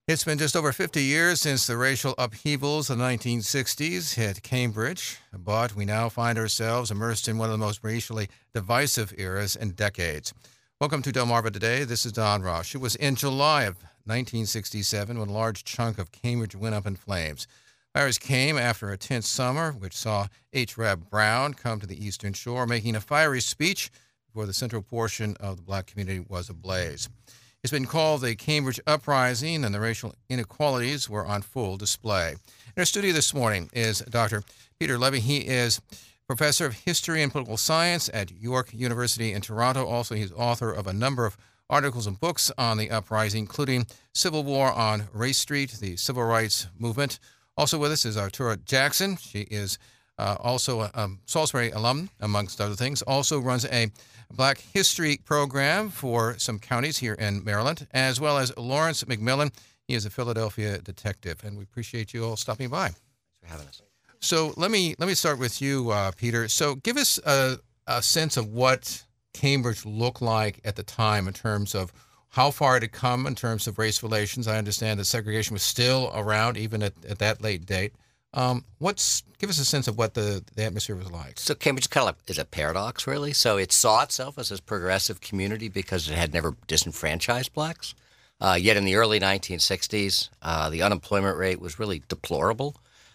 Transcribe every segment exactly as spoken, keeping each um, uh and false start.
It's been just over fifty years since the racial upheavals of the nineteen sixties hit Cambridge, but we now find ourselves immersed in one of the most racially divisive eras in decades. Welcome to Delmarva Today. This is Don Ross. It was in July of nineteen sixty-seven when a large chunk of Cambridge went up in flames. Fires came after a tense summer, which saw H. Reb Brown come to the Eastern Shore, making a fiery speech before the central portion of the black community was ablaze. It's been called the Cambridge Uprising, and the racial inequalities were on full display. In our studio this morning is Doctor Peter Levy. He is professor of history and political science at York University in Toronto. Also, he's author of a number of articles and books on the uprising, including Civil War on Race Street, the Civil Rights Movement. Also with us is Artura Jackson. She is uh, also a, a Salisbury alum, amongst other things. Also runs a Black History program for some counties here in Maryland, as well as Lawrence McMillan. He is a Philadelphia detective, and we appreciate you all stopping by. Thanks for having us. So let me let me start with you, uh, Peter. So give us a, a sense of what Cambridge looked like at the time in terms of how far it had come in terms of race relations. I understand that segregation was still around even at, at that late date. Um, what's give us a sense of what the, the atmosphere was like. So Cambridge kind of is a paradox, really. So it saw itself as a progressive community because it had never disenfranchised blacks. Uh, yet in the early nineteen sixties, uh, the unemployment rate was really deplorable,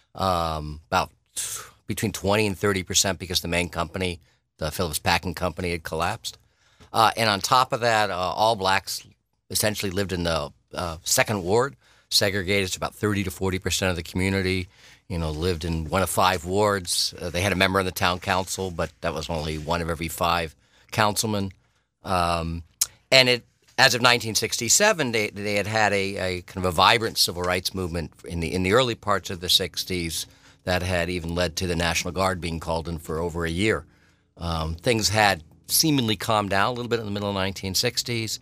um, about between twenty and thirty percent because the main company, the Phillips Packing Company, had collapsed. Uh, and on top of that, uh, all blacks essentially lived in the uh, second ward, segregated to about thirty to forty percent of the community. You know, lived in one of five wards. Uh, they had a member of the town council, but that was only one of every five councilmen. Um, and it, as of nineteen sixty-seven, they they had had a, a kind of a vibrant civil rights movement in the in the early parts of the sixties that had even led to the National Guard being called in for over a year. Um, things had seemingly calmed down a little bit in the middle of the nineteen sixties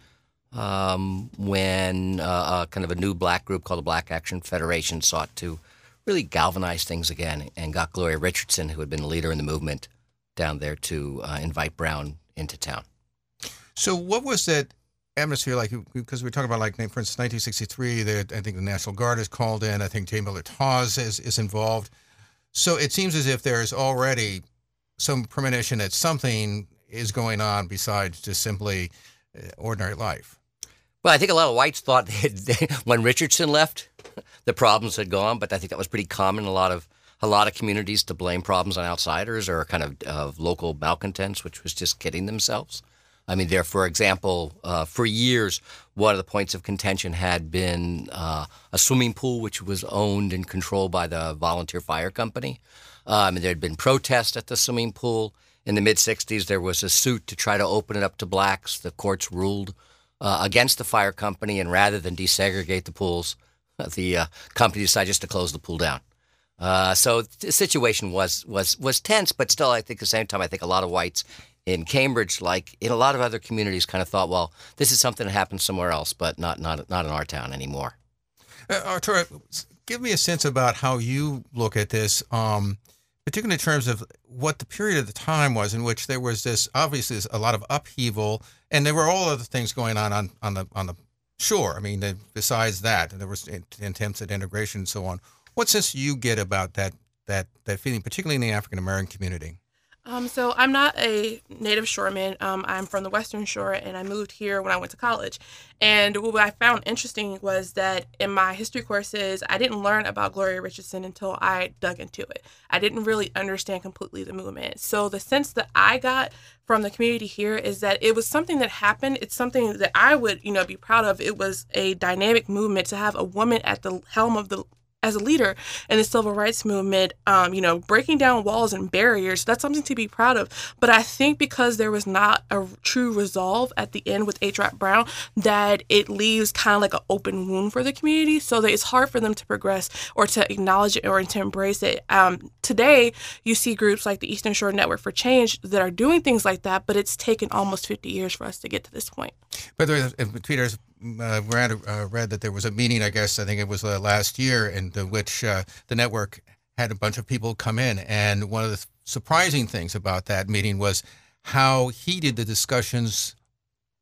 um, when uh, uh, kind of a new black group called the Black Action Federation sought to really galvanized things again and got Gloria Richardson, who had been a leader in the movement, down there to uh, invite Brown into town. So what was that atmosphere like? Because we're talking about, like, for instance, nineteen sixty-three, that I think the National Guard is called in. I think J. Miller Tawes is, is involved. So it seems as if there's already some premonition that something is going on besides just simply ordinary life. Well, I think a lot of whites thought they, when Richardson left, the problems had gone, but I think that was pretty common in a lot of a lot of communities to blame problems on outsiders or kind of uh, local malcontents, which was just kidding themselves. I mean, there, for example, uh, for years, one of the points of contention had been uh, a swimming pool, which was owned and controlled by the Volunteer Fire Company. Um, and there had been protests at the swimming pool. In the mid-sixties, there was a suit to try to open it up to blacks. The courts ruled uh, against the fire company, and rather than desegregate the pools, the uh, company decided just to close the pool down. Uh, so the situation was was was tense, but still, I think at the same time, I think a lot of whites in Cambridge, like in a lot of other communities, kind of thought, well, this is something that happens somewhere else, but not not not in our town anymore. Uh, Artura, give me a sense about how you look at this, um, particularly in terms of what the period of the time was in which there was this, obviously, a lot of upheaval, and there were all other things going on on, on the on the shore. I mean, besides that, there was attempts at integration and so on. What sense do you get about that that that feeling, particularly in the African American community? Um, so I'm not a native shoreman. Um, I'm from the Western Shore, and I moved here when I went to college. And what I found interesting was that in my history courses, I didn't learn about Gloria Richardson until I dug into it. I didn't really understand completely the movement. So the sense that I got from the community here is that it was something that happened. It's something that I would, you know, be proud of. It was a dynamic movement to have a woman at the helm of the as a leader in the civil rights movement, um, you know, breaking down walls and barriers. That's something to be proud of. But I think because there was not a true resolve at the end with H. Rep Brown, that it leaves kind of like an open wound for the community, so that it's hard for them to progress or to acknowledge it or to embrace it. Um, today, you see groups like the Eastern Shore Network for Change that are doing things like that, but it's taken almost fifty years for us to get to this point. By the way, Peter's uh, read, uh, read that there was a meeting, I guess, I think it was uh, last year, in which uh, the network had a bunch of people come in. And one of the surprising things about that meeting was how heated the discussions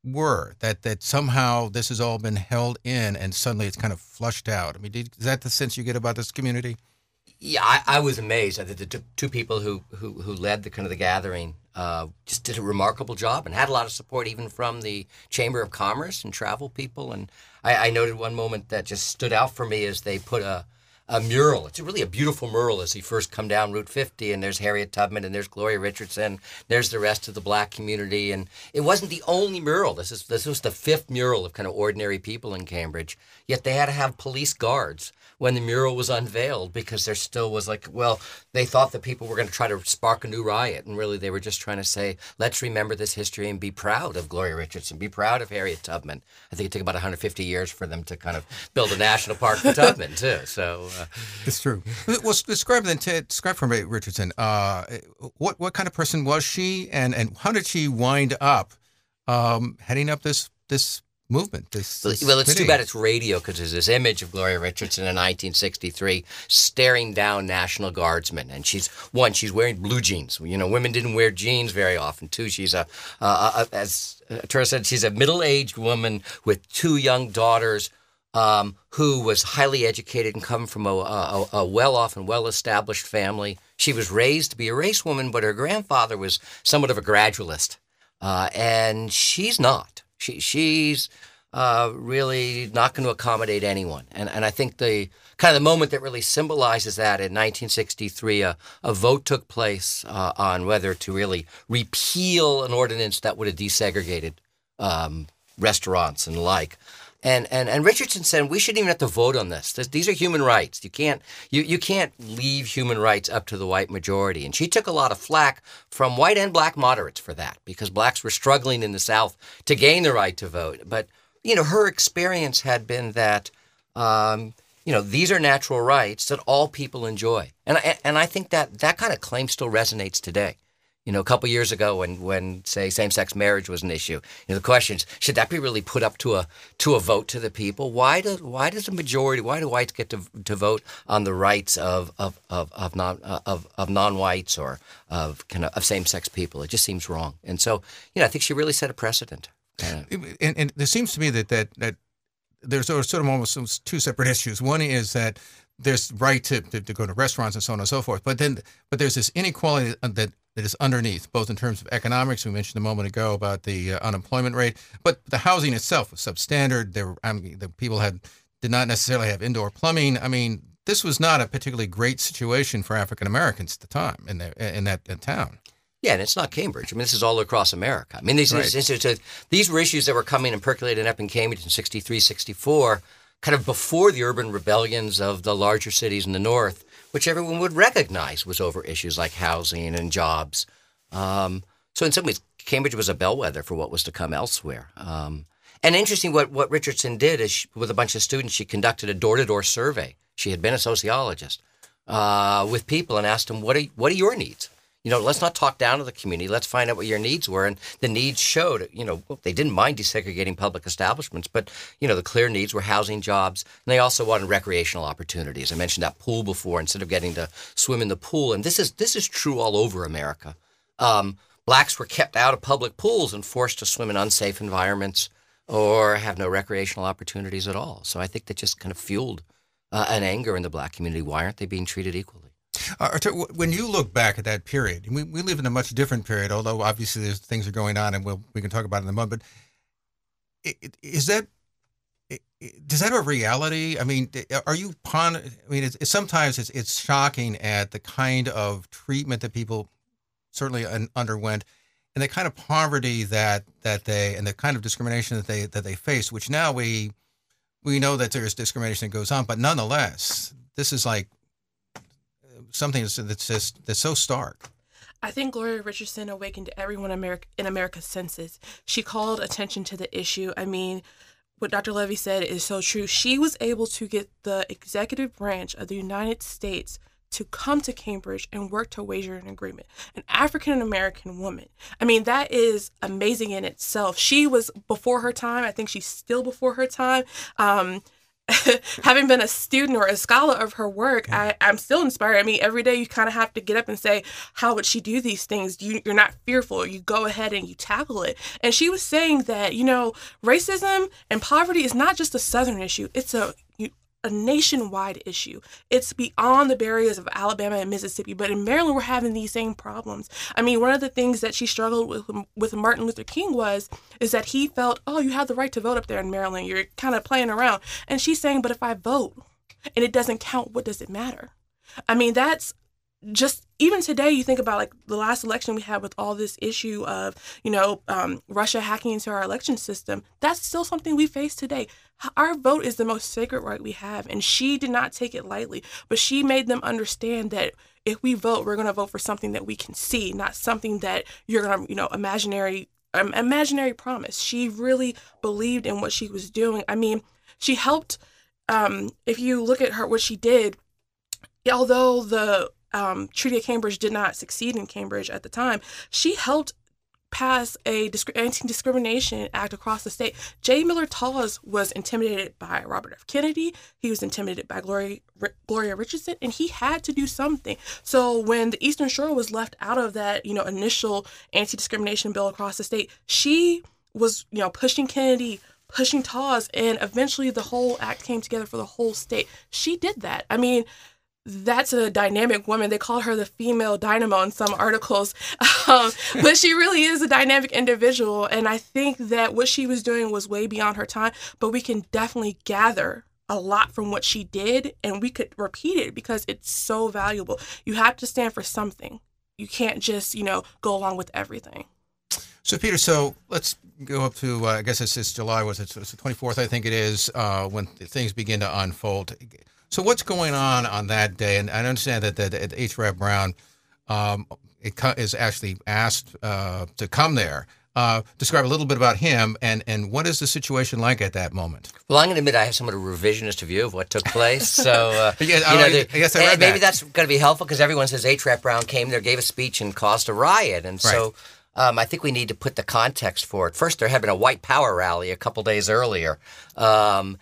were, that that somehow this has all been held in and suddenly it's kind of flushed out? I mean, did, is that the sense you get about this community? Yeah, I, I was amazed. I think the t- two people who, who who led the kind of the gathering uh, just did a remarkable job and had a lot of support even from the Chamber of Commerce and travel people. And I, I noted one moment that just stood out for me as they put a a mural. It's really a beautiful mural as you first come down Route fifty, and there's Harriet Tubman, and there's Gloria Richardson, there's the rest of the black community. And it wasn't the only mural. This is this was the fifth mural of kind of ordinary people in Cambridge. Yet they had to have police guards when the mural was unveiled because there still was like, well, they thought that people were going to try to spark a new riot. And really they were just trying to say, let's remember this history and be proud of Gloria Richardson, be proud of Harriet Tubman. I think it took about one hundred fifty years for them to kind of build a national park for Tubman, too. So uh, it's true. Well, describe then, Ted, describe for me, Richardson, uh, what, what kind of person was she and, and how did she wind up um, heading up this this movement? This, this well, it's committee? too bad it's radio because there's this image of Gloria Richardson in nineteen sixty-three staring down National Guardsmen, and she's one, she's wearing blue jeans. You know, women didn't wear jeans very often. Two, she's a, uh, a as Tura said, she's a middle-aged woman with two young daughters. Um, who was highly educated and come from a, a, a well-off and well-established family. She was raised to be a race woman, but her grandfather was somewhat of a gradualist, uh, and she's not. She she's uh, really not going to accommodate anyone. And and I think the kind of the moment that really symbolizes that in nineteen sixty-three, a, a vote took place uh, on whether to really repeal an ordinance that would have desegregated um, restaurants and the like. And, and and Richardson said we shouldn't even have to vote on this. this. These are human rights. You can't you, you can't leave human rights up to the white majority. And she took a lot of flack from white and black moderates for that because blacks were struggling in the South to gain the right to vote. But you know her experience had been that um, you know these are natural rights that all people enjoy. And I, and I think that that kind of claim still resonates today. You know, a couple years ago, when, when say same-sex marriage was an issue, you know, the questions should that be really put up to a to a vote to the people? Why do why does the majority? Why do whites get to to vote on the rights of of of, of non uh, of of non-whites or of kind of, of same-sex people? It just seems wrong. And so, you know, I think she really set a precedent. Uh, and, and there seems to me that that that there's sort of almost two separate issues. One is that there's right to, to to go to restaurants and so on and so forth, but then but there's this inequality that. that is underneath, both in terms of economics. We mentioned a moment ago about the uh, unemployment rate, but the housing itself was substandard. There, I mean, the people had did not necessarily have indoor plumbing. I mean, this was not a particularly great situation for African Americans at the time in the, in that in town. Yeah, and it's not Cambridge. I mean, this is all across America. I mean, these right. these, these, these were issues that were coming and percolating up in Cambridge in sixty-three, sixty-four, kind of before the urban rebellions of the larger cities in the North, which everyone would recognize was over issues like housing and jobs. Um, so in some ways, Cambridge was a bellwether for what was to come elsewhere. Um, and interesting, what, what Richardson did is she, with a bunch of students, she conducted a door-to-door survey. She had been a sociologist uh, with people and asked them, what are, what are your needs? You know, let's not talk down to the community. Let's find out what your needs were. And the needs showed, you know, they didn't mind desegregating public establishments, but, you know, the clear needs were housing, jobs, and they also wanted recreational opportunities. I mentioned that pool before, instead of getting to swim in the pool. And this is this is true all over America. Um, blacks were kept out of public pools and forced to swim in unsafe environments or have no recreational opportunities at all. So I think that just kind of fueled uh, an anger in the black community. Why aren't they being treated equally? Uh, when you look back at that period, we, we live in a much different period, although obviously there's things are going on and we'll, we can talk about it in a moment, but is that, does that have a reality? I mean, are you, pon- I mean, it's, it's, sometimes it's, it's shocking at the kind of treatment that people certainly un- underwent and the kind of poverty that, that they, and the kind of discrimination that they, that they face, which now we, we know that there's discrimination that goes on, but nonetheless, this is like, something that's, that's just that's so stark. I think Gloria Richardson awakened everyone in America, in America's senses. She called attention to the issue. I mean, what Doctor Levy said is so true. She was able to get the executive branch of the United States to come to Cambridge and work to wager an agreement. An African-American woman. I mean, that is amazing in itself. She was before her time. I think she's still before her time. Um, having been a student or a scholar of her work, I, I'm still inspired. I mean, every day you kind of have to get up and say, how would she do these things? You, you're not fearful. You go ahead and you tackle it. And she was saying that, you know, racism and poverty is not just a Southern issue. It's a you, a nationwide issue. It's beyond the barriers of Alabama and Mississippi, but in Maryland, we're having these same problems. I mean, one of the things that she struggled with with Martin Luther King was, is that he felt, oh, you have the right to vote up there in Maryland. You're kind of playing around. And she's saying, but if I vote and it doesn't count, what does it matter? I mean, that's just, even today, you think about like the last election we had with all this issue of, you know, um, Russia hacking into our election system. That's still something we face today. Our vote is the most sacred right we have. And she did not take it lightly, but she made them understand that if we vote, we're going to vote for something that we can see, not something that you're going to, you know, imaginary, um, imaginary promise. She really believed in what she was doing. I mean, she helped, um, if you look at her, what she did, although the Um, Treaty of Cambridge did not succeed in Cambridge at the time, she helped pass a disc- anti-discrimination act across the state. J. Miller Tawes was intimidated by Robert F. Kennedy. He was intimidated by Gloria, R- Gloria Richardson, and he had to do something. So when the Eastern Shore was left out of that, you know, initial anti-discrimination bill across the state, she was, you know, pushing Kennedy, pushing Tawes, and eventually the whole act came together for the whole state. She did that. I mean, that's a dynamic woman. They call her the female dynamo in some articles. Um, but she really is a dynamic individual. And I think that what she was doing was way beyond her time. But we can definitely gather a lot from what she did, and we could repeat it because it's so valuable. You have to stand for something. You can't just, you know, go along with everything. So, Peter, so let's go up to, uh, I guess it's, it's July, was it? It's the twenty-fourth, I think it is, uh, when things begin to unfold. So what's going on on that day? And I understand that, that H. Rap Brown um, it co- is actually asked uh, to come there. Uh, describe a little bit about him, and, and what is the situation like at that moment? Well, I'm going to admit I have somewhat a revisionist view of what took place. So, uh, yeah, you know, the, I guess I read maybe that. that's going to be helpful because everyone says H. Rap Brown came there, gave a speech, and caused a riot. And so Right. um, I think we need to put the context for it. First, there had been a white power rally a couple days earlier. Um,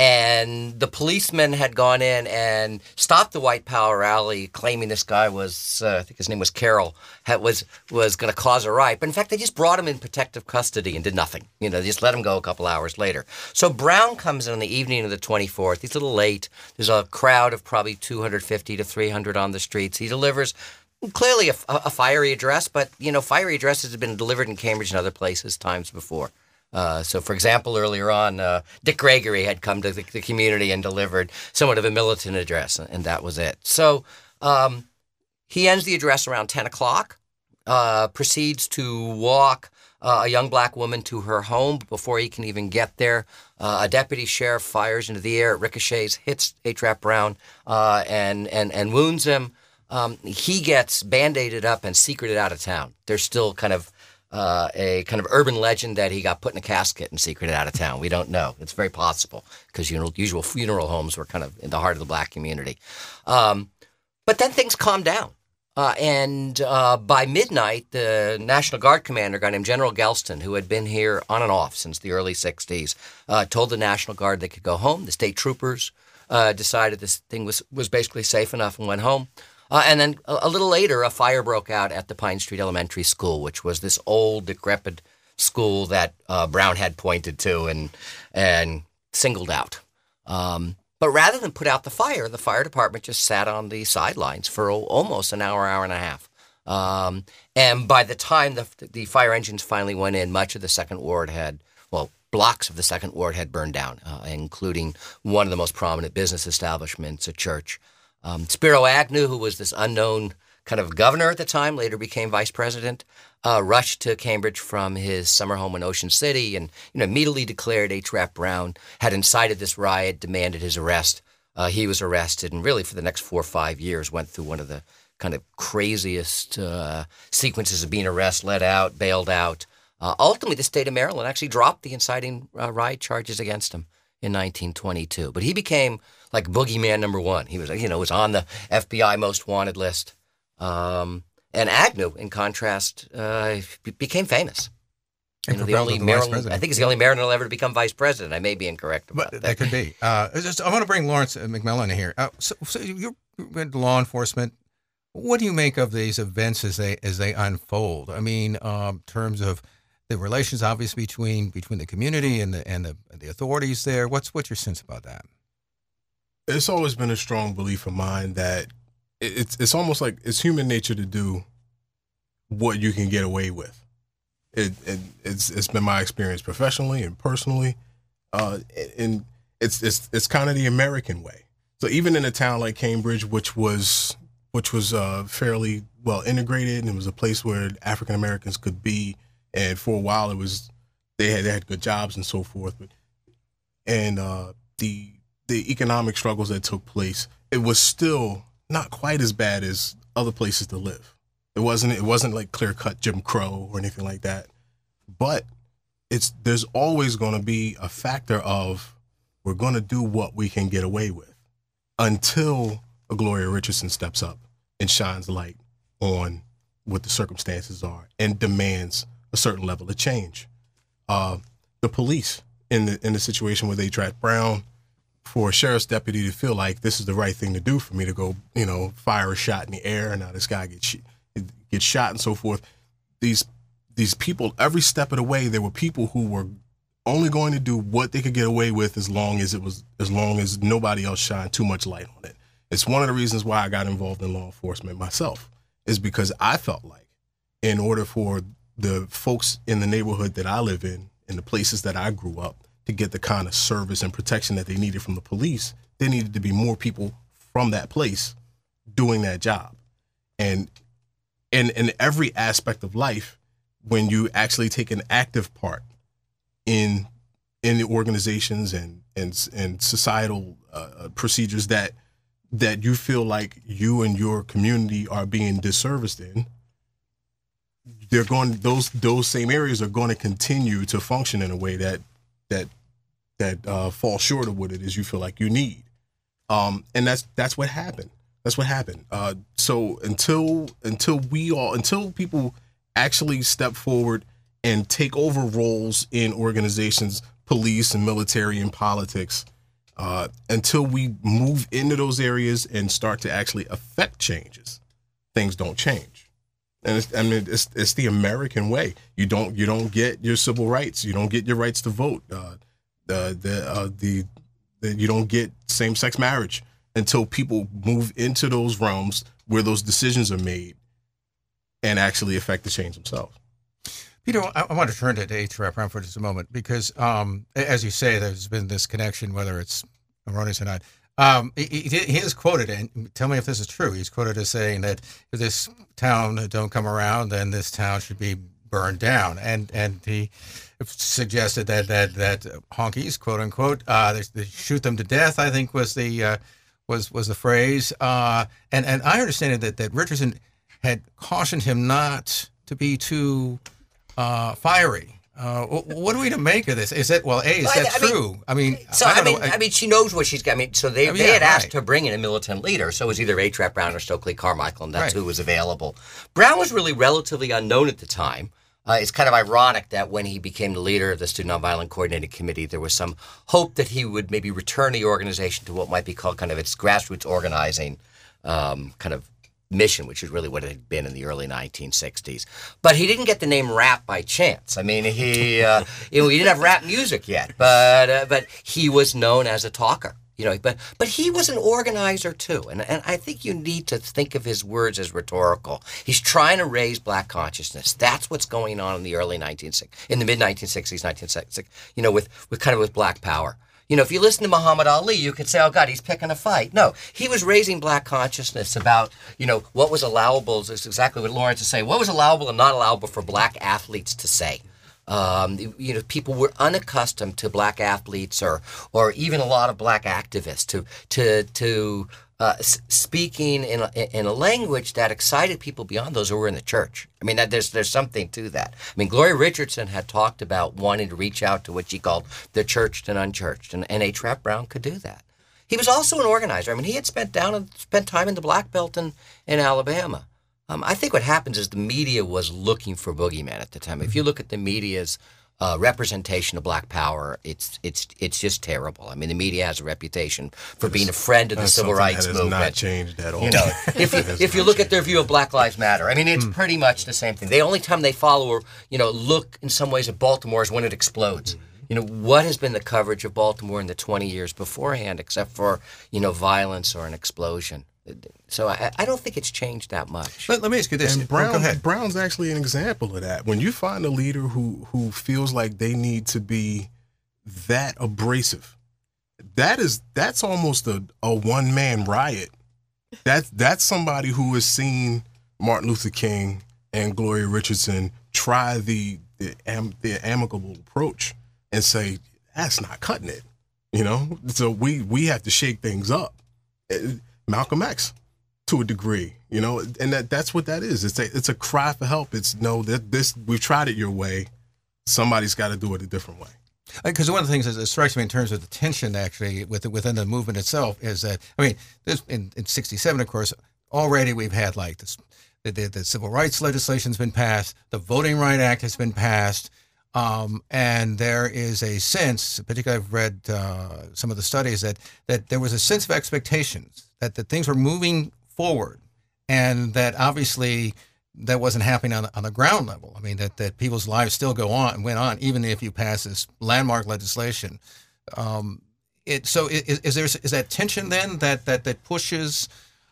And the policemen had gone in and stopped the White Power rally, claiming this guy was, uh, I think his name was Carroll, had, was was going to cause a riot. But in fact, they just brought him in protective custody and did nothing. You know, they just let him go a couple hours later. So Brown comes in on the evening of the twenty-fourth. He's a little late. There's a crowd of probably two hundred fifty to three hundred on the streets. He delivers clearly a, a fiery address, but, you know, fiery addresses have been delivered in Cambridge and other places times before. Uh, so, for example, earlier on, uh, Dick Gregory had come to the, the community and delivered somewhat of a militant address, and that was it. So um, he ends the address around ten o'clock, uh, proceeds to walk uh, a young black woman to her home. Before he can even get there, uh, a deputy sheriff fires into the air, ricochets, hits H. Rap Brown, uh, and, and, and wounds him. Um, he gets band-aided up and secreted out of town. There's still kind of Uh, a kind of urban legend that he got put in a casket and secreted out of town. We don't know. It's very possible because, you know, usual funeral homes were kind of in the heart of the black community. Um, but then things calmed down. Uh, and uh, by midnight, the National Guard commander, a guy named General Gelston, who had been here on and off since the early sixties, uh, told the National Guard they could go home. The state troopers uh, decided this thing was, was basically safe enough and went home. Uh, and then a, a little later, a fire broke out at the Pine Street Elementary School, which was this old, decrepit school that uh, Brown had pointed to and and singled out. Um, but rather than put out the fire, the fire department just sat on the sidelines for o- almost an hour, hour and a half. Um, and by the time the the fire engines finally went in, much of the Second Ward had, well, blocks of the Second Ward had burned down, uh, including one of the most prominent business establishments, a church. Um, Spiro Agnew, who was this unknown kind of governor at the time, later became vice president, uh, rushed to Cambridge from his summer home in Ocean City and, you know, immediately declared H. Rap Brown had incited this riot, demanded his arrest. Uh, he was arrested and really for the next four or five years went through one of the kind of craziest uh, sequences of being arrested, let out, bailed out. Uh, ultimately, the state of Maryland actually dropped the inciting uh, riot charges against him in nineteen twenty-two. But he became like boogeyman number one. He was, you know, was on the F B I most wanted list. Um, and Agnew, in contrast, uh, became famous. You know, the only Maryland, I think he's the only Maryland ever to become vice president. I may be incorrect about but that. That could be. Uh, just, I want to bring Lawrence McMillan here. Uh, so, so you're in law enforcement. What do you make of these events as they as they unfold? I mean, um, in terms of the relations, obviously between between the community and the and the, the authorities there. What's what's your sense about that? It's always been a strong belief of mine that it's it's almost like it's human nature to do what you can get away with. It, it it's it's been my experience professionally and personally, uh, and it's it's it's kind of the American way. So even in a town like Cambridge, which was which was uh, fairly well integrated, and it was a place where African Americans could be, and for a while it was they had they had good jobs and so forth. But and uh, the the economic struggles that took place, it was still not quite as bad as other places to live. It wasn't it wasn't like clear cut Jim Crow or anything like that. But it's there's always going to be a factor of we're going to do what we can get away with until a Gloria Richardson steps up and shines light on what the circumstances are and demands a certain level of change. Uh, the police in the in the situation with A-Track Brown, for a sheriff's deputy to feel like this is the right thing to do for me to go, you know, fire a shot in the air and now this guy gets sh- gets shot and so forth. These these people, every step of the way, there were people who were only going to do what they could get away with as long as it was as long as nobody else shined too much light on it. It's one of the reasons why I got involved in law enforcement myself, is because I felt like in order for the folks in the neighborhood that I live in, in the places that I grew up, to get the kind of service and protection that they needed from the police, there needed to be more people from that place doing that job. And in in every aspect of life, when you actually take an active part in in the organizations and and and societal uh, procedures that that you feel like you and your community are being disserviced in, they're going those those same areas are going to continue to function in a way that that that uh, falls short of what it is you feel like you need, um, and that's that's what happened. That's what happened. Uh, so until until we all until people actually step forward and take over roles in organizations, police and military and politics, uh, until we move into those areas and start to actually affect changes, things don't change. And it's, I mean, it's it's the American way. You don't you don't get your civil rights. You don't get your rights to vote. Uh, the the, uh, the the you don't get same-sex marriage until people move into those realms where those decisions are made and actually affect the change themselves. Peter, I, I want to turn to A-Track Brown for just a moment because, um, as you say, there's been this connection, whether it's erroneous or not. Um, he, he is quoted, and tell me if this is true, he's quoted as saying that if this town don't come around, then this town should be burned down. And and he suggested that that, that honkies, quote unquote, uh, they, they shoot them to death, I think was the uh, was was the phrase. Uh, and, and I understand that, that Richardson had cautioned him not to be too uh, fiery. Uh, what are we to make of this? Is it well? A is well, that I, I true? Mean, I mean, so I, I mean, know, I, I mean, she knows what she's got. I mean, so they, I mean, they yeah, had asked right. to bring in a militant leader. So it was either A-Track Brown or Stokely Carmichael, and that's right. who was available. Brown was really relatively unknown at the time. Uh, it's kind of ironic that when he became the leader of the Student Nonviolent Coordinating Committee, there was some hope that he would maybe return the organization to what might be called kind of its grassroots organizing um, kind of mission, which is really what it had been in the early nineteen sixties. But he didn't get the name rap by chance. I mean, he uh, you know, he didn't have rap music yet, but uh, but he was known as a talker. You know, but but he was an organizer too, and and I think you need to think of his words as rhetorical. He's trying to raise black consciousness. That's what's going on in the early nineteen in the mid nineteen sixties, nineteen sixties. You know, with with kind of with Black Power. You know, if you listen to Muhammad Ali, you could say, oh, God, he's picking a fight. No, he was raising black consciousness about, you know, what was allowable. It's exactly what Lawrence is saying. What was allowable and not allowable for black athletes to say. Um, you know, people were unaccustomed to black athletes or or even a lot of black activists to to to uh, s- speaking in a, in a language that excited people beyond those who were in the church. I mean, that, there's there's something to that. I mean, Gloria Richardson had talked about wanting to reach out to what she called the churched and unchurched, and, and A-Track Brown could do that. He was also an organizer. I mean, he had spent down and spent time in the Black Belt in, in Alabama. Um, I think what happens is the media was looking for boogeyman at the time. If you look at the media's uh, representation of Black Power, it's it's it's just terrible. I mean, the media has a reputation for being a friend of the That's civil something rights that has movement. not changed at all. You know, if you, if you look at their view of Black Lives Matter, I mean, it's pretty much the same thing. The only time they follow or, you know, look in some ways at Baltimore is when it explodes. You know, what has been the coverage of Baltimore in the twenty years beforehand, except for, you know, violence or an explosion? So I, I don't think it's changed that much. Let, let me ask you this. And Brown, Go ahead. Brown's actually an example of that. When you find a leader who who feels like they need to be that abrasive, that is that's almost a, a one man riot. That that's somebody who has seen Martin Luther King and Gloria Richardson try the the, am, the amicable approach and say that's not cutting it. You know, so we we have to shake things up. Malcolm X, to a degree, you know, and that that's what that is. It's a it's a cry for help. It's no that this we've tried it your way. Somebody's got to do it a different way. Because one of the things that strikes me in terms of the tension, actually, with, within the movement itself, is that I mean, this, in in sixty-seven, of course, already we've had like this, the, the, the civil rights legislation's been passed, the Voting Rights Act has been passed, um, and there is a sense, particularly I've read uh, some of the studies that that there was a sense of expectations that that things were moving forward, and that obviously that wasn't happening on the, on the ground level. I mean, that, that people's lives still go on and went on, even if you pass this landmark legislation. Um, it so is, is there is that tension then that that that pushes?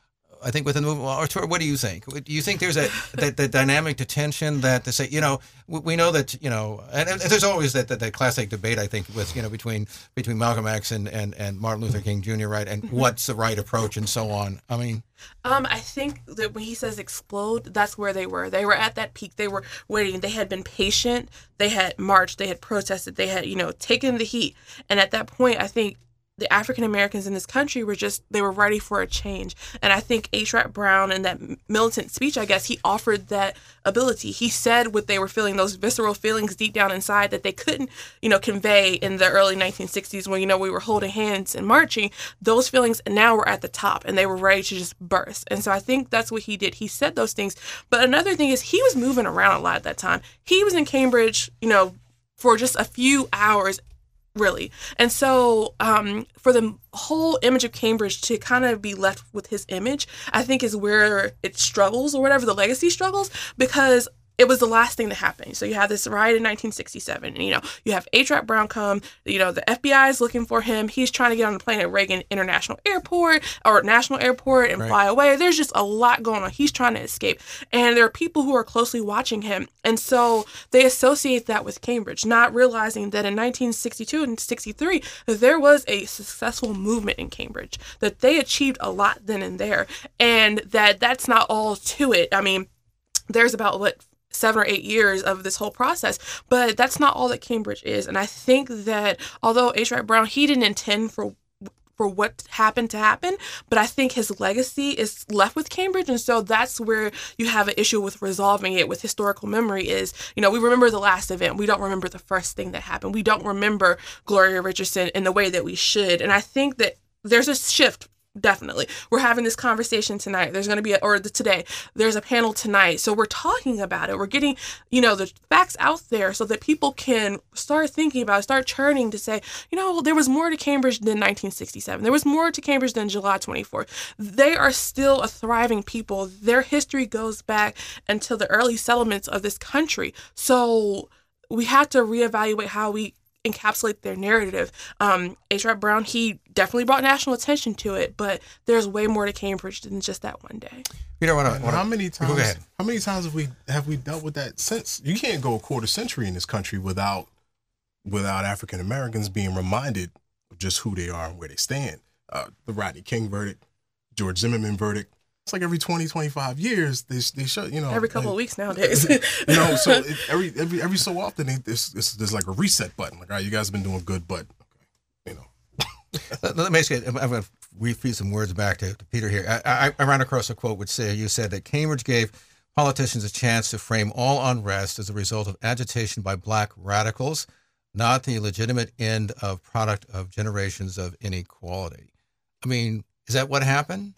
I think within the movement. Well, Arturo, what do you think? Do you think there's a that, that dynamic to tension that to say, you know, we, we know that, you know, and, and there's always that, that that classic debate, I think, with, you know, between between Malcolm X and, and, and Martin Luther King Junior, right, and what's the right approach and so on. I mean, Um, I think that when he says explode, that's where they were. They were at that peak. They were waiting. They had been patient. They had marched. They had protested. They had, you know, taken the heat. And at that point, I think the African Americans in this country were just, they were ready for a change. And I think H. Rap Brown, in that militant speech, I guess, he offered that ability. He said what they were feeling, those visceral feelings deep down inside that they couldn't, you know, convey in the early nineteen sixties when, you know, we were holding hands and marching. Those feelings now were at the top and they were ready to just burst. And so I think that's what he did. He said those things. But another thing is he was moving around a lot at that time. He was in Cambridge, you know, for just a few hours, really. And so um, for the whole image of Cambridge to kind of be left with his image, I think is where it struggles, or whatever, the legacy struggles, because it was the last thing to happen. So you have this riot in nineteen sixty-seven, and, you know, you have H. Rap Brown come, you know, the F B I is looking for him. He's trying to get on the plane at Reagan International Airport or National Airport and right. fly away. There's just a lot going on. He's trying to escape. And there are people who are closely watching him. And so they associate that with Cambridge, not realizing that in nineteen sixty-two and sixty-three, there was a successful movement in Cambridge, that they achieved a lot then and there, and that that's not all to it. I mean, there's about, what, seven or eight years of this whole process, but that's not all that Cambridge is. And I think that although H. Rap Brown, he didn't intend for for what happened to happen, but I think his legacy is left with Cambridge. And so that's where you have an issue with resolving it with historical memory is, you know, we remember the last event. We don't remember the first thing that happened. We don't remember Gloria Richardson in the way that we should. And I think that there's a shift. Definitely. We're having this conversation tonight. There's going to be, a, or the, today, there's a panel tonight. So we're talking about it. We're getting, you know, the facts out there so that people can start thinking about it, start churning to say, you know, well, there was more to Cambridge than nineteen sixty-seven. There was more to Cambridge than July twenty-fourth. They are still a thriving people. Their history goes back until the early settlements of this country. So we have to reevaluate how we encapsulate their narrative. Um, H. Rap Brown, he definitely brought national attention to it, but there's way more to Cambridge than just that one day. You know, wanna, wanna, how many times? Go ahead. How many times have we have we dealt with that since? You can't go a quarter century in this country without without African Americans being reminded of just who they are and where they stand. Uh, the Rodney King verdict, George Zimmerman verdict. It's like every twenty, twenty-five years, they they show, you know. Every couple like, of weeks nowadays. you know, so it, every every every so often, they, there's, there's like a reset button. Like, all right, you guys have been doing good, but, okay, you know. let, let me ask you, I'm going to refeed some words back to, to Peter here. I, I, I ran across a quote which said, you said that Cambridge gave politicians a chance to frame all unrest as a result of agitation by black radicals, not the legitimate end of product of generations of inequality. I mean, is that what happened?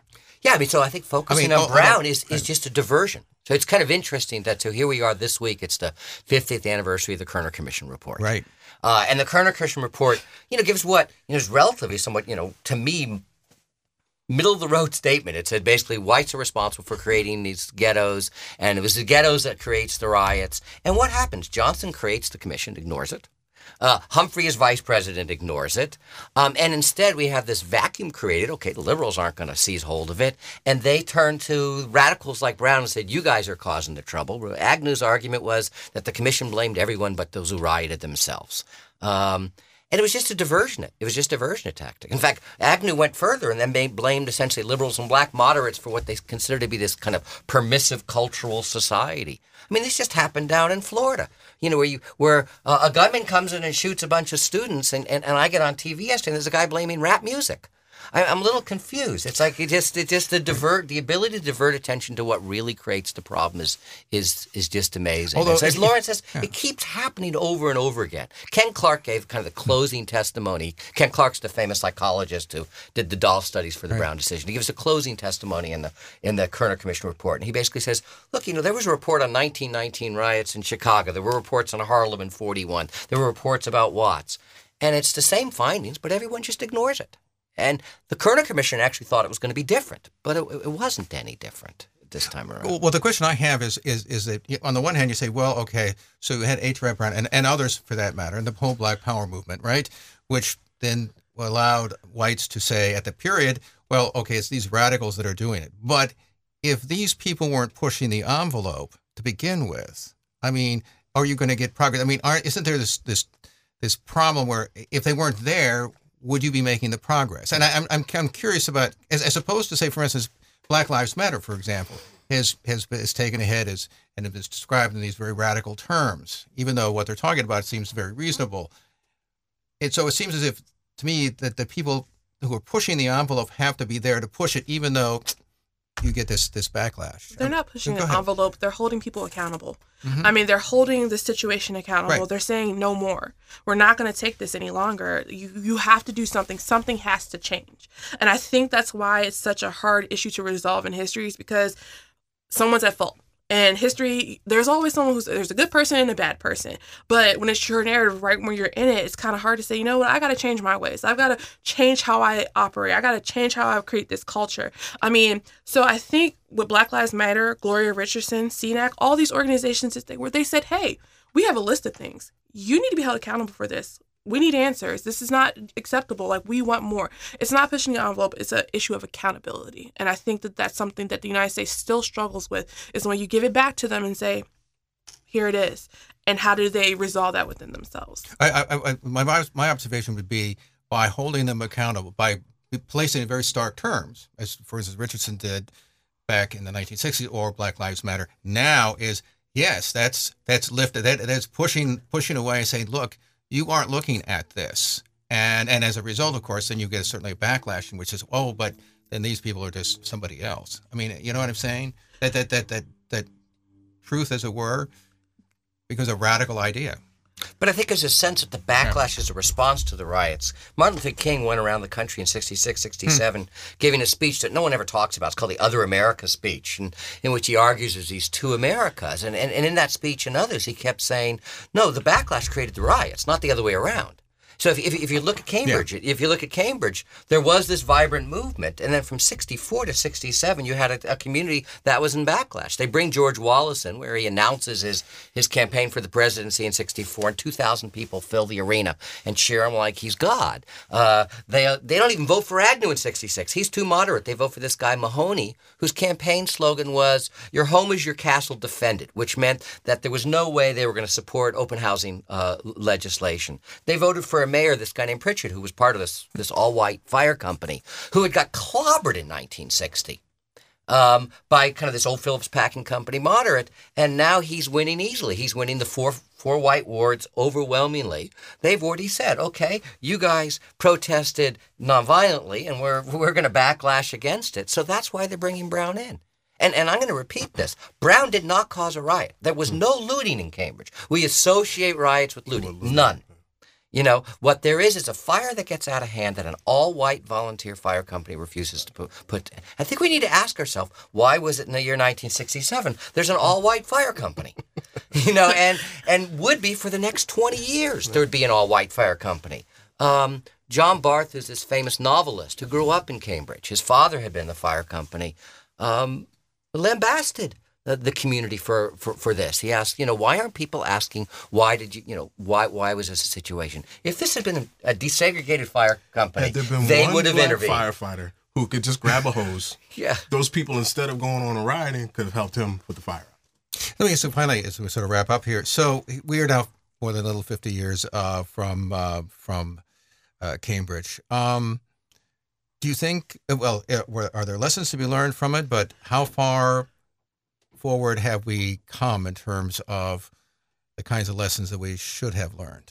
Yeah, I mean, so I think focusing I mean, on oh, Brown oh, is, is right. just a diversion. So it's kind of interesting that, so here we are this week, it's the fiftieth anniversary of the Kerner Commission report. Right. Uh, and the Kerner Commission report, you know, gives what, you know, is relatively somewhat, you know, to me, middle-of-the-road statement. It said basically whites are responsible for creating these ghettos, and it was the ghettos that creates the riots. And what happens? Johnson creates the commission, ignores it. Uh, Humphrey, as vice president, ignores it. Um, and instead, we have this vacuum created. Okay, the liberals aren't going to seize hold of it. And they turn to radicals like Brown and said, you guys are causing the trouble. Agnew's argument was that the commission blamed everyone but those who rioted themselves. Um, and it was just a diversion. It was just a diversion tactic. In fact, Agnew went further and then blamed essentially liberals and black moderates for what they considered to be this kind of permissive cultural society. I mean, this just happened down in Florida, you know, where you where uh, a gunman comes in and shoots a bunch of students, and, and, and I get on T V yesterday, and there's a guy blaming rap music. I, I'm a little confused. It's like it just it just the divert the ability to divert attention to what really creates the problem is is is just amazing. Although, as Lawrence says, yeah. it keeps happening over and over again. Ken Clark gave kind of the closing testimony. Ken Clark's the famous psychologist who did the doll studies for the right. Brown decision. He gives a closing testimony in the in the Kerner Commission report, and he basically says, "Look, you know, there was a report on nineteen nineteen riots in Chicago. There were reports on Harlem in forty-one. There were reports about Watts, and it's the same findings, but everyone just ignores it." And the Kerner Commission actually thought it was going to be different, but it, it wasn't any different this time around. Well, well, the question I have is is is that on the one hand you say, well, okay, so you had H. Rap Brown and, and others for that matter, and the whole Black Power movement, right, which then allowed whites to say at the period, well, okay, it's these radicals that are doing it. But if these people weren't pushing the envelope to begin with, I mean, are you going to get progress? I mean, aren't, isn't there this this this problem where if they weren't there, would you be making the progress? And I, I'm, I'm I'm curious about, as, as opposed to say, for instance, Black Lives Matter, for example, has has has taken ahead as and is described in these very radical terms, even though what they're talking about seems very reasonable. And so it seems as if, to me, that the people who are pushing the envelope have to be there to push it, even though you get this this backlash. They're not pushing Go an ahead. envelope. They're holding people accountable. Mm-hmm. I mean, they're holding the situation accountable. Right. They're saying no more. We're not going to take this any longer. You you have to do something. Something has to change. And I think that's why it's such a hard issue to resolve in history, is because someone's at fault. And history, there's always someone who's, there's a good person and a bad person. But when it's your narrative, right when you're in it, it's kind of hard to say, you know what, I got to change my ways. I've got to change how I operate. I got to change how I create this culture. I mean, so I think with Black Lives Matter, Gloria Richardson, C N A C, all these organizations, that they, where they said, hey, we have a list of things. You need to be held accountable for this. We need answers. This is not acceptable. Like, we want more. It's not pushing the envelope. It's an issue of accountability. And I think that that's something that the United States still struggles with, is when you give it back to them and say, here it is. And how do they resolve that within themselves? I, I, I, my my observation would be by holding them accountable, by placing it in very stark terms, as for instance Richardson did back in the nineteen sixties, or Black Lives Matter now, is yes, that's that's lifted, that that's pushing pushing away and saying, look, you aren't looking at this, and and as a result, of course, then you get certainly a backlash, in which is, oh, but then these people are just somebody else. I mean, you know what I'm saying? That that that that that truth, as it were, becomes a radical idea. But I think there's a sense that the backlash is a response to the riots. Martin Luther King went around the country in sixty-six, sixty-seven, hmm. giving a speech that no one ever talks about. It's called the Other America speech, and in which he argues there's these two Americas. And, and, and in that speech and others, he kept saying, no, the backlash created the riots, not the other way around. So if, if, if you look at Cambridge, yeah. if you look at Cambridge, there was this vibrant movement. And then from sixty-four to sixty-seven, you had a, a community that was in backlash. They bring George Wallace in, where he announces his, his campaign for the presidency in sixty-four, and two thousand people fill the arena and cheer him like he's God. Uh, they uh, they don't even vote for Agnew in sixty-six. He's too moderate. They vote for this guy Mahoney, whose campaign slogan was, your home is your castle, defend it, which meant that there was no way they were going to support open housing uh, legislation. They voted for a mayor, this guy named Pritchard, who was part of this this all-white fire company, who had got clobbered in nineteen sixty um, by kind of this old Phillips Packing Company moderate, and now he's winning easily. He's winning the four four white wards overwhelmingly. They've already said, okay, you guys protested nonviolently, and we're we're going to backlash against it. So that's why they're bringing Brown in. And and I'm going to repeat this. Brown did not cause a riot. There was no looting in Cambridge. We associate riots with looting. None. You know, what there is is a fire that gets out of hand that an all-white volunteer fire company refuses to put, put. I think we need to ask ourselves, why was it in the year nineteen sixty-seven there's an all-white fire company? You know, and, and would be for the next twenty years there would be an all-white fire company. Um, John Barth is this famous novelist who grew up in Cambridge. His father had been in the fire company. Um, lambasted the, the community for, for, for this. He asked, you know, why aren't people asking, why did you, you know, why why was this a situation? If this had been a, a desegregated fire company, had there been they one would have black intervened. firefighter who could just grab a hose, Yeah. those people, instead of going on a rioting, could have helped him put the fire out. Let me so finally, as we sort of wrap up here. So we are now more than a little fifty years uh, from uh, from uh, Cambridge. Um, do you think? Well, are there lessons to be learned from it? But how far forward have we come in terms of the kinds of lessons that we should have learned?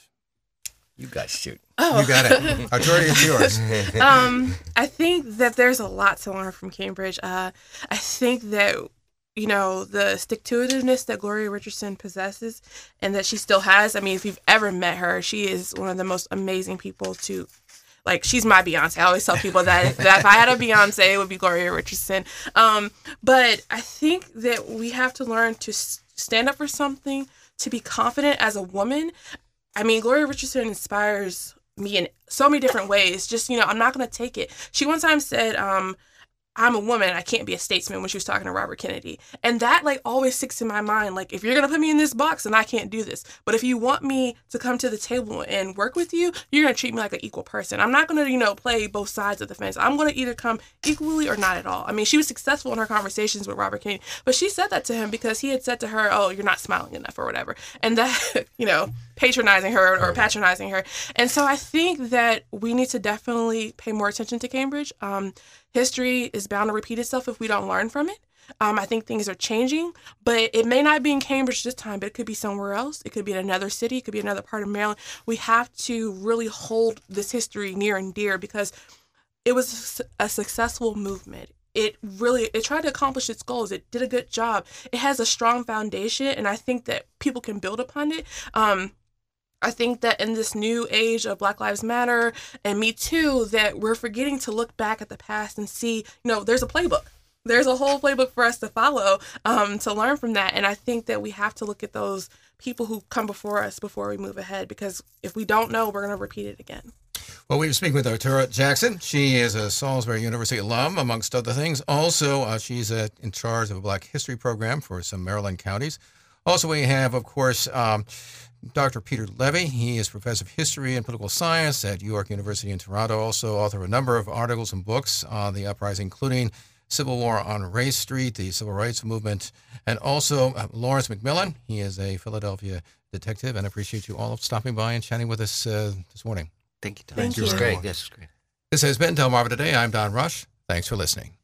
You guys shoot. Oh. You got it. Arturo, it's yours. um, I think that there's a lot to learn from Cambridge. Uh, I think that, you know, the stick-to-itiveness that Gloria Richardson possesses and that she still has. I mean, if you've ever met her, she is one of the most amazing people to, like, she's my Beyonce. I always tell people that if, that if I had a Beyonce, it would be Gloria Richardson. Um, but I think that we have to learn to s- stand up for something, to be confident as a woman. I mean, Gloria Richardson inspires me in so many different ways. Just, you know, I'm not going to take it. She one time said, um, I'm a woman, I can't be a statesman, when she was talking to Robert Kennedy. And that, like, always sticks in my mind. Like, if you're going to put me in this box, then I can't do this. But if you want me to come to the table and work with you, you're going to treat me like an equal person. I'm not going to, you know, play both sides of the fence. I'm going to either come equally or not at all. I mean, she was successful in her conversations with Robert Kennedy, but she said that to him because he had said to her, oh, you're not smiling enough or whatever. And that, you know, patronizing her or patronizing her. And so I think that we need to definitely pay more attention to Cambridge. Um, history is bound to repeat itself if we don't learn from it. Um, I think things are changing, but it may not be in Cambridge this time, but it could be somewhere else. It could be in another city. It could be another part of Maryland. We have to really hold this history near and dear because it was a successful movement. It really, it tried to accomplish its goals. It did a good job. It has a strong foundation, and I think that people can build upon it. Um, I think that in this new age of Black Lives Matter and Me Too, that we're forgetting to look back at the past and see, you know, there's a playbook. There's a whole playbook for us to follow, um, to learn from that. And I think that we have to look at those people who come before us before we move ahead, because if we don't know, we're going to repeat it again. Well, we were speaking with Arturo Jackson. She is a Salisbury University alum, amongst other things. Also, uh, she's uh, in charge of a Black History program for some Maryland counties. Also, we have, of course, um, Doctor Peter Levy. He is professor of history and political science at York University in Toronto, also author of a number of articles and books on the uprising, including Civil War on Race Street, the Civil Rights Movement, and also uh, Lawrence McMillan. He is a Philadelphia detective, and I appreciate you all stopping by and chatting with us uh, this morning. Thank you, Tom. Thank This was you. great. This was great. This has been Delmarva Today. I'm Don Rush. Thanks for listening.